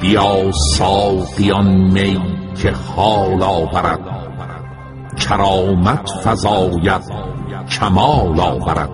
بیا ساقیان می که حال آورد، کرامت فزاید کمال آورد.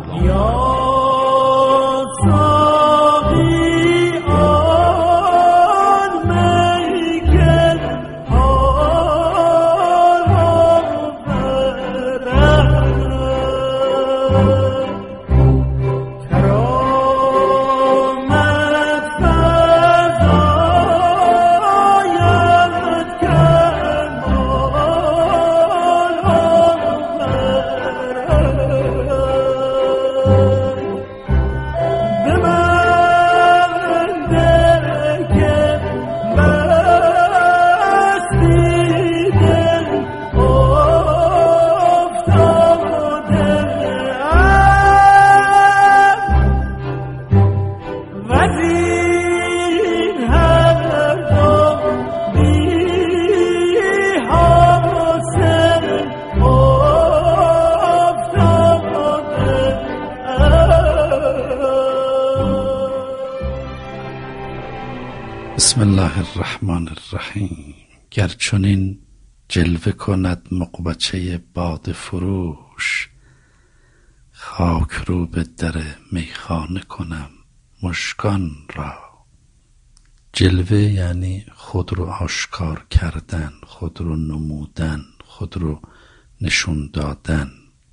بسم الله الرحمن الرحیم. گر چنین جلوه کند مغبچه باده فروش، خاک رو به در میخانه کنم مژگان را. جلوه یعنی خود رو آشکار کردن، خود رو نمودن، خود رو نشون دادن.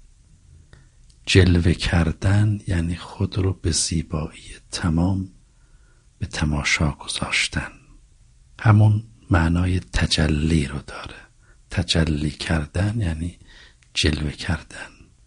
جلوه کردن یعنی خود رو به زیبایی تمام به تماشا گذاشتن. همون معنای تجلی رو داره. تجلی کردن یعنی جلوه کردن.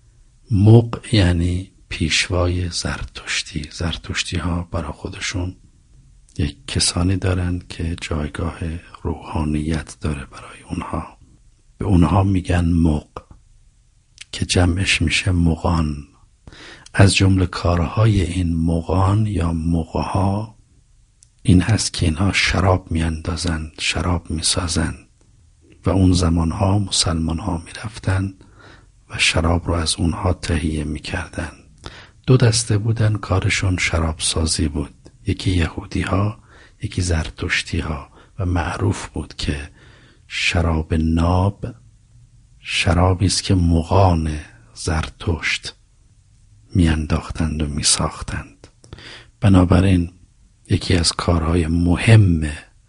مغ یعنی پیشوای زرتشتی. زرتشتی ها برای خودشون یک کسانی دارن که جایگاه روحانیت داره برای اونها. به اونها میگن مغ که جمعش میشه مغان. از جمله کارهای این مغان یا مغها این هست که اینها شراب میاندازند، شراب میسازند و اون زمانها مسلمان ها میرفتن و شراب رو از اونها تهیه میکردن. دو دسته بودن کارشون شراب سازی بود، یکی یهودی ها، یکی زرتشتی ها، و معروف بود که شراب ناب شرابی است که مغان زرتشت میانداختند و میساختند. بنابراین یکی از کارهای مهم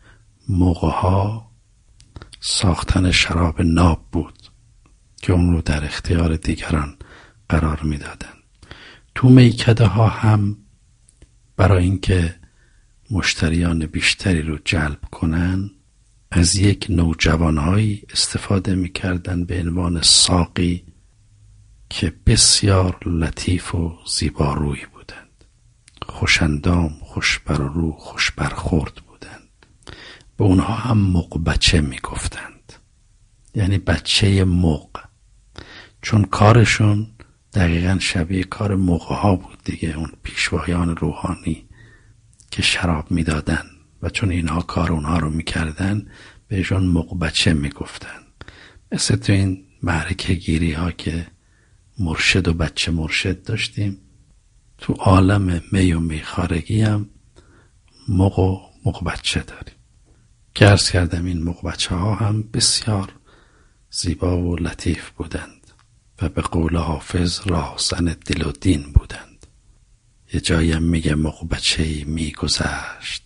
مغها ساختن شراب ناب بود که اون رو در اختیار دیگران قرار میدادن. تو میکده ها هم برای اینکه مشتریان بیشتری رو جلب کنن از یک نوجوانهایی استفاده میکردن به عنوان ساقی که بسیار لطیف و زیباروی بودند، خوشندام، خوش بر رو، خوش برخورد بودند. به اونها هم مغ بچه میگفتند، یعنی بچه مغ، چون کارشون دقیقا شبیه کار مغها بود دیگه، اون پیشوایان روحانی که شراب میدادن و چون اینها کار اونها رو میکردن بهشون مغ بچه میگفتن. مثل تو این معرکه گیری ها که مرشد و بچه مرشد داشتیم، تو عالم می و میخارگی هم مغ و مغ بچه داریم که عرض کردم این مغ بچه ها هم بسیار زیبا و لطیف بودند و به قول حافظ راهزن دل و دین بودند. یه جایم میگه مغ بچه‌ای میگذشت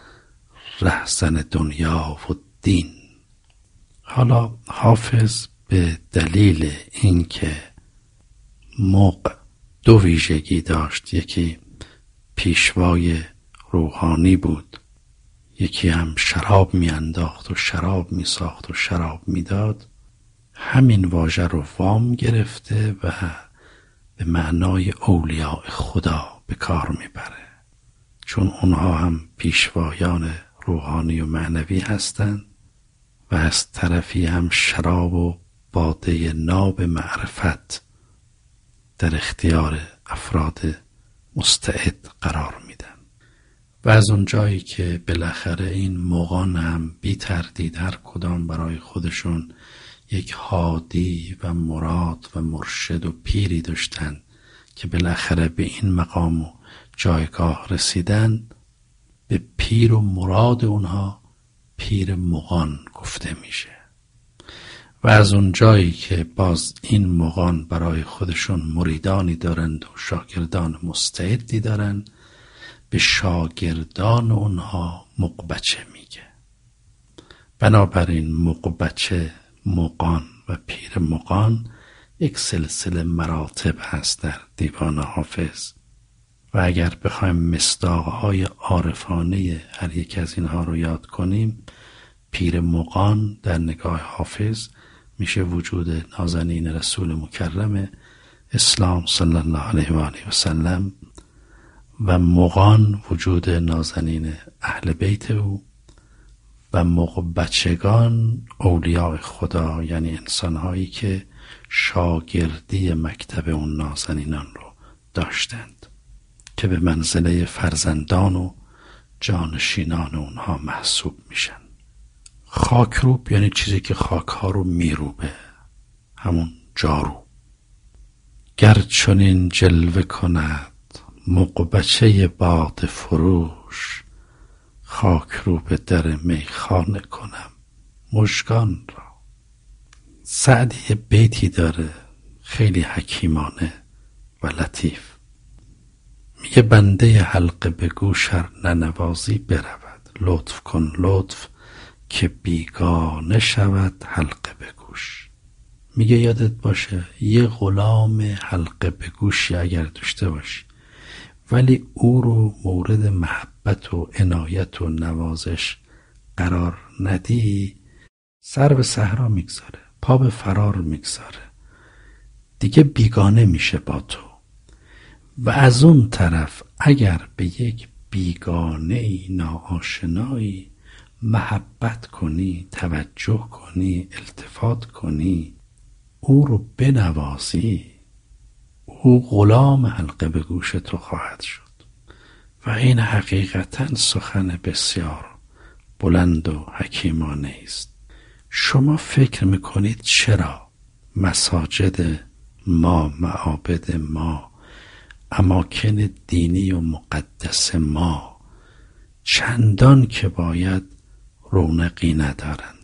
رهزن دنیا و دین. حالا حافظ به دلیل اینکه مغ دو ویژگی داشت، یکی پیشوای روحانی بود، یکی هم شراب میانداخت و شراب میساخت و شراب میداد، همین واژه رو وام گرفته و به معنای اولیاء خدا به کار میبره، چون اونها هم پیشوایان روحانی و معنوی هستند و از طرفی هم شراب و باده ناب معرفت در اختیار افراد مستعد قرار میدن. و از اون جایی که بالاخره این مغان هم بی تردید هر کدام برای خودشون یک هادی و مراد و مرشد و پیری داشتن که بالاخره به این مقام و جایگاه رسیدن، به پیر و مراد اونها پیر مغان گفته میشه و از اون جایی که باز این مغان برای خودشون مریدانی دارند و شاگردان مستعدی دارند، به شاگردان اونها مغبچه میگه. بنابراین مغبچه، مغان و پیر مغان یک سلسله مراتب هست در دیوان حافظ و اگر بخوایم مصداقهای عارفانه هر یک از اینها رو یاد کنیم، پیر مغان در نگاه حافظ میشه وجود نازنین رسول مکرم اسلام صلی الله علیه و آله و سلم و مغان وجود نازنین اهل بیت او و مغبچگان اولیاء خدا، یعنی انسانهایی که شاگردی مکتب اون نازنینان رو داشتند که به منزله فرزندان و جانشینان اونها محسوب میشن. خاکروب یعنی چیزی که خاکها رو میروبه، همون جارو. گر چنین جلوه کند مغبچه باده فروش، خاک رو به در میخانه کنم مژگان را. سعدی بیتی داره خیلی حکیمانه و لطیف، میگه بنده حلقه به گوش ار ننوازی برود، لطف کن لطف که بیگانه شود حلقه به گوش. میگه یادت باشه یه غلام حلقه به گوشی اگر داشته باشی ولی او رو مورد محبت و عنایت و نوازش قرار ندی، سر به صحرا میگذاره، پا به فرار میگذاره، دیگه بیگانه میشه با تو. و از اون طرف اگر به یک بیگانه ناآشنایی محبت کنی، توجه کنی، التفات کنی، او رو بنوازی، او غلام حلقه به گوش تو خواهد شد. و این حقیقتا سخن بسیار بلند و حکیمانه است. شما فکر میکنید چرا مساجد ما، معابد ما، اماکن دینی و مقدس ما چندان که باید رونقی ندارند؟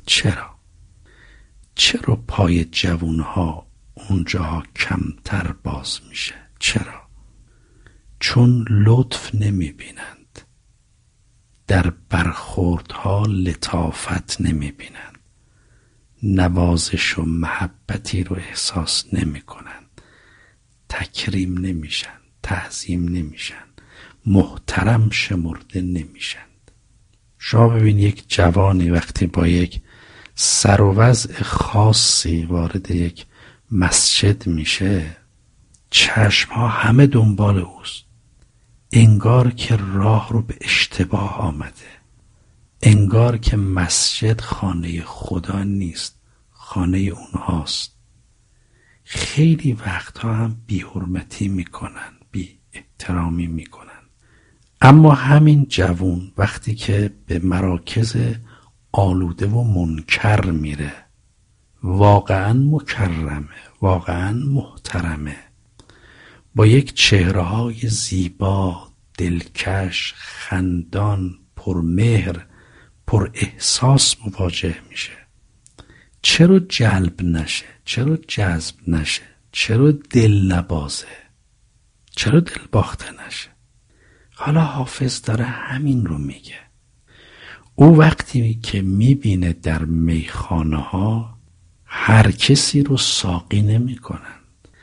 چرا پای جوانها اونجا کمتر باز میشه؟ چرا؟ چون لطف نمیبینند، در برخوردها لطافت نمیبینند، نوازش و محبتی رو احساس نمیکنند، تکریم نمیشن، تعظیم نمیشن، محترم شمرده نمیشند. شما ببین یک جوانی وقتی با یک سر و وضع خاصی وارد یک مسجد میشه، چشمها همه دنبال اوست، انگار که راه رو به اشتباه آمده، انگار که مسجد خانه خدا نیست، خانه اونهاست. خیلی وقتها هم بی حرمتی میکنن، بی احترامی میکنن. اما همین جوون وقتی که به مراکز آلوده و منکر میره، واقعا مکرمه، واقعا محترمه، با یک چهره‌های زیبا، دلکش، خندان، پرمهر، پر احساس مواجه میشه. چرا جلب نشه؟ چرا جذب نشه؟ چرا دل نبازه؟ چرا دل باخته نشه؟ حالا حافظ داره همین رو میگه. او وقتی که میبینه در میخانه ها هر کسی رو ساقی نمی کنند،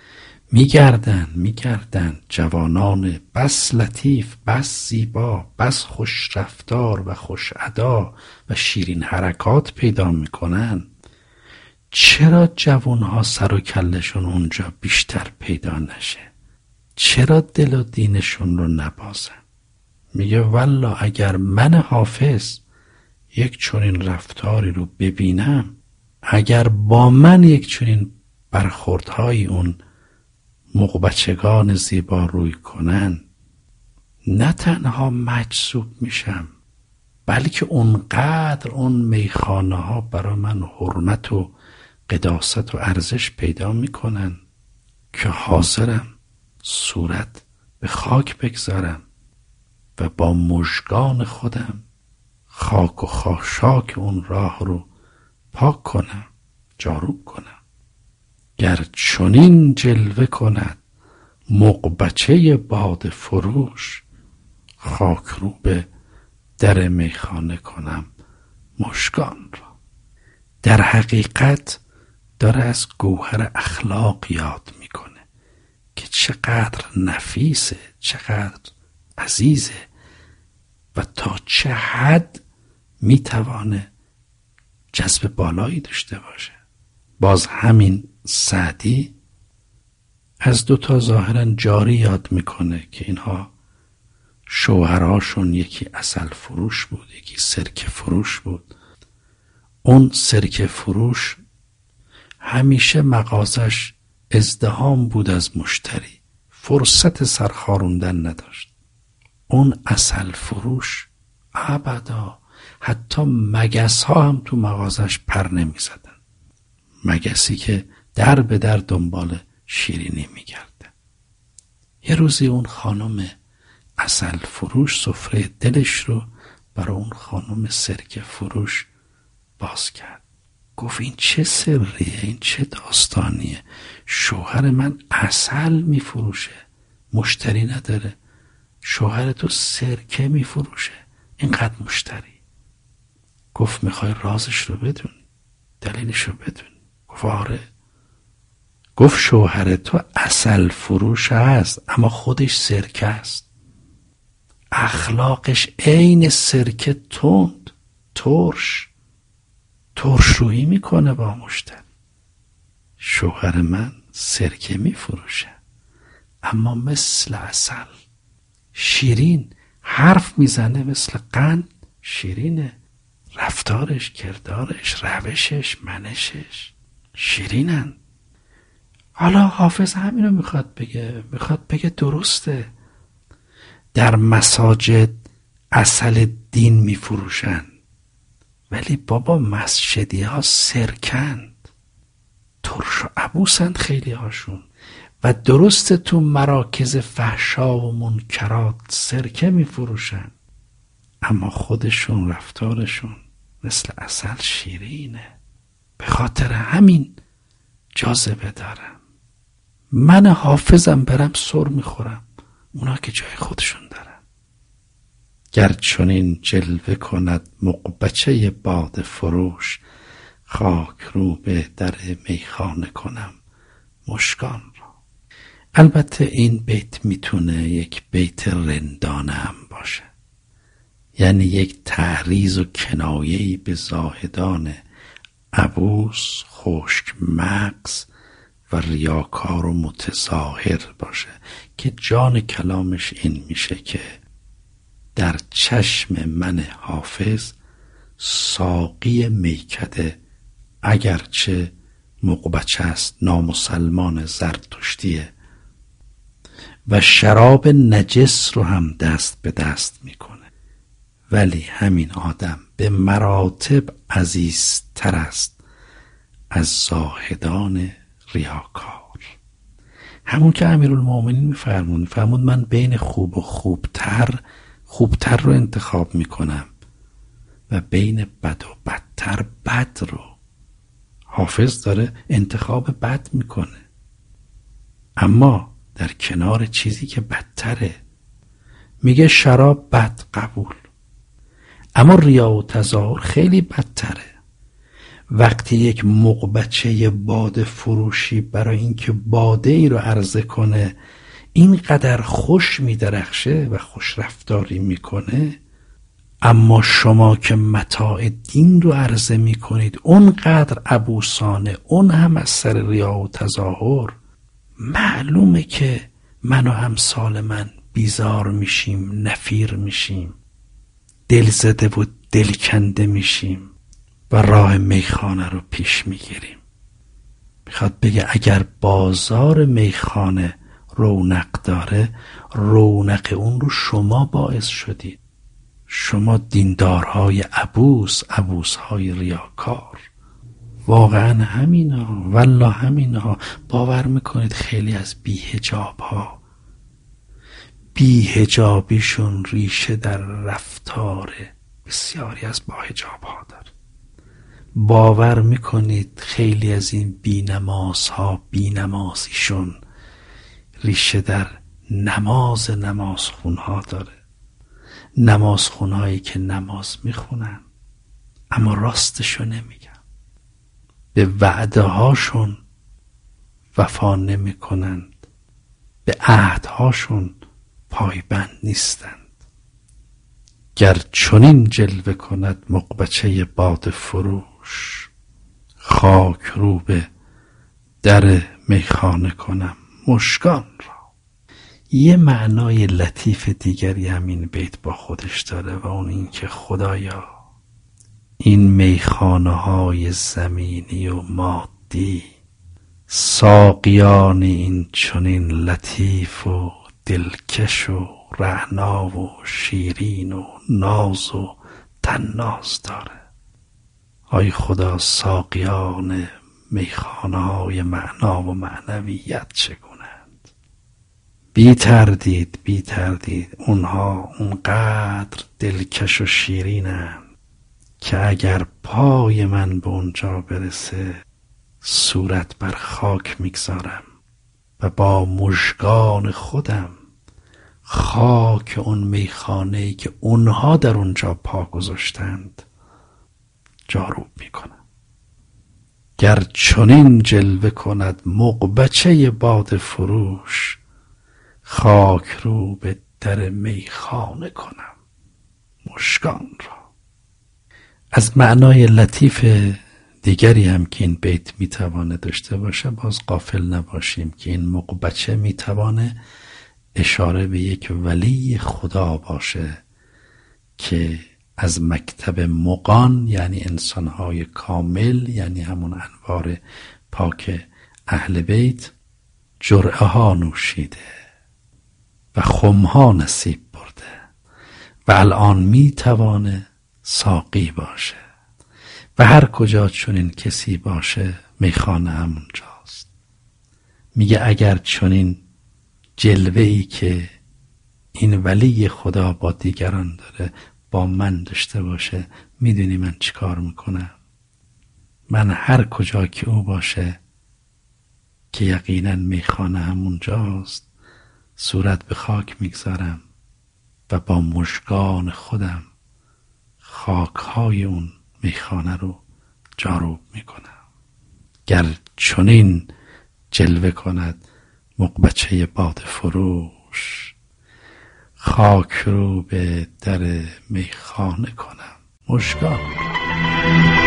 میگردن جوانان بس لطیف، بس زیبا، بس خوش رفتار و خوش ادا و شیرین حرکات پیدا میکنن، چرا جوانها سر و کلشون اونجا بیشتر پیدا نشه؟ چرا دل و دینشون رو نبازن؟ میگه والله اگر من حافظ یک چنین رفتاری رو ببینم، اگر با من یک چنین برخوردهای اون مغبچگان زیبا روی کنن، نه تنها مجذوب میشم، بلکه اونقدر اون میخانه ها برای من حرمت و قداست و ارزش پیدا میکنن که حاضرم صورت به خاک بگذارم و با مژگان خودم خاک و خاشاک اون راه رو پاک کنم، جارو کنم. گر چنین جلوه کند مغبچه باده فروش، خاک رو به در میخانه کنم مژگان را. در حقیقت داره از گوهر اخلاق یاد میکنه که چقدر نفیسه، چقدر عزیزه و تا چه حد میتوانه جذب بالایی داشته باشه. باز همین سعدی از دوتا ظاهرا جاری یاد میکنه که اینها شوهرهاشون یکی عسل فروش بود، یکی سرکه فروش بود. اون سرکه فروش همیشه مغازش ازدحام بود از مشتری، فرصت سرخاروندن نداشت. اون عسل فروش ابدا، حتی مگس ها هم تو مغازش پر نمی زدن. مگسی که در به در دنبال شیرینی می گرده. یه روزی اون خانم عسل فروش سفره دلش رو برای اون خانم سرکه فروش باز کرد. گفت این چه سریه، این چه داستانیه؟ شوهر من عسل می فروشه، مشتری نداره. شوهر تو سرکه می فروشه، اینقدر مشتری. گفت میخوای رازش رو بدون، دلیلش رو بدون؟ گفت آره. گفت شوهر تو عسل فروش هست اما خودش سرکه است. اخلاقش عین سرکه، تند، ترشرویی میکنه با مشتری. شوهر من سرکه میفروشه اما مثل عسل، شیرین، حرف میزنه مثل قند، شیرینه. رفتارش، کردارش، روشش، منشش شیرینن. حالا حافظ همینو میخواد بگه درسته. در مساجد عسل دین میفروشن ولی بابا مسجدی ها سرکند، ترش و عبوسند خیلی هاشون. و درست تو مراکز فحشا و منکرات سرکه میفروشن اما خودشون، رفتارشون مثل عسل شیرینه. به خاطر همین جاذبه دارم. من حافظم برم سر میخورم، اونا که جای خودشون دارن. گر چنین جلوه کند مغبچه باده فروش، خاک رو به در میخانه کنم مژگان را. البته این بیت میتونه یک بیت رندانه هم باشه، یعنی یک تعریض و کنایه‌ای به زاهدان عبوس، خشک مغز و ریاکار و متظاهر باشه که جان کلامش این میشه که در چشم من حافظ ساقی میکده اگرچه مغبچه است، نامسلمان زرتشتیه و شراب نجس رو هم دست به دست میکنه، ولی همین آدم به مراتب عزیزتر است از زاهدان ریاکار. همون که امیرالمومنین میفرمود من بین خوب و خوبتر رو انتخاب میکنم و بین بد و بدتر بد رو. حافظ داره انتخاب بد میکنه اما در کنار چیزی که بدتره. میگه شراب بد، قبول، اما ریا و تظاهر خیلی بدتره. وقتی یک مغبچه باده فروشی برای اینکه باده ای رو عرضه کنه اینقدر خوش میدرخشه و خوش رفتاری میکنه، اما شما که متاع دین رو عرضه میکنید اونقدر عبوسانه، اون هم از سر ریا و تظاهر، معلومه که من و امثال من بیزار میشیم، نفیر میشیم، دلزده و دلکنده میشیم و راه میخانه رو پیش میگیریم. میخواد بگه اگر بازار میخانه رونق داره، رونق اون رو شما باعث شدید، شما دیندارهای عبوسهای ریاکار. واقعا همینا، والله همینا. باور میکنید خیلی از بیهجابیشون ریشه در رفتاره، بسیاری از با حجاب ها داره. باور میکنید خیلی از این بینمازها، بینمازیشون ریشه در نمازخونها داره. نمازخونهایی که نماز میخونن اما راستشو نمیگن، به وعده هاشون وفا نمیکنند، به عهدهاشون پایبند نیستند. گر چنین جلوه کند مغبچه باده فروش، خاک رو به در میخانه کنم مژگان را. یه معنای لطیف دیگری همین بیت با خودش داره و اون این که خدایا این میخانه های زمینی و مادی، ساقیان این چنین لطیف و دلکش و رعنا و شیرین و ناز و طناز داره. آی خدا ساقیان میخانه های معنا و معنویت چگونند؟ بی تردید اونها اونقدر دلکش و شیرینند که اگر پای من به اونجا برسه صورت بر خاک میگذارم و با مژگان خودم خاک اون میخانه‌ای که اونها در اونجا پا گذاشتند جاروب میکنم. گر چنین جلوه کند مغبچه باده فروش، خاک رو به در میخانه کنم مژگان را. از معنای لطیف دیگری هم که این بیت میتوانه داشته باشه باز غافل نباشیم که این مغبچه میتوانه اشاره به یک ولی خدا باشه که از مکتب مغان، یعنی انسانهای کامل، یعنی همون انوار پاک اهل بیت، جرعه ها نوشیده و خمها نصیب برده و الان میتوانه ساقی باشه و هر کجا چنین کسی باشه میخانه همونجاست. میگه اگر چنین جلوه‌ای که این ولی خدا با دیگران داره با من داشته باشه، میدونی من چی کار میکنم؟ من هر کجا که او باشه که یقینا میخانه همونجاست، صورت به خاک میگذارم و با مژگان خودم خاکهای اون میخانه رو جاروب میکنم. گر چنین جلوه کند مغبچه باده فروش، خاک رو به در میخانه کنم مژگان.